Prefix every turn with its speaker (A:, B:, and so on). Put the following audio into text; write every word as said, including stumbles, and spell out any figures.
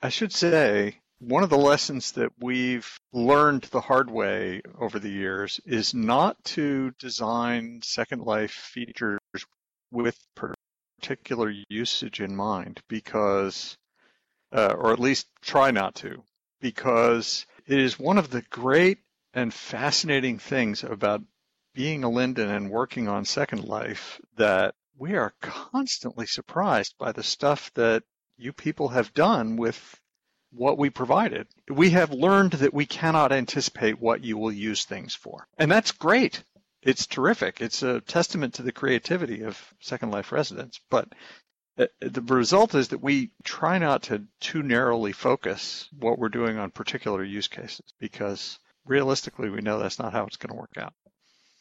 A: I should say, one of the lessons that we've learned the hard way over the years is not to design Second Life features with particular usage in mind, because, uh, or at least try not to, because it is one of the great and fascinating things about being a Linden and working on Second Life that we are constantly surprised by the stuff that you people have done with what we provided. We have learned that we cannot anticipate what you will use things for. And that's great. It's terrific. It's a testament to the creativity of Second Life residents. But the result is that we try not to too narrowly focus what we're doing on particular use cases, because realistically, we know that's not how it's going to work out.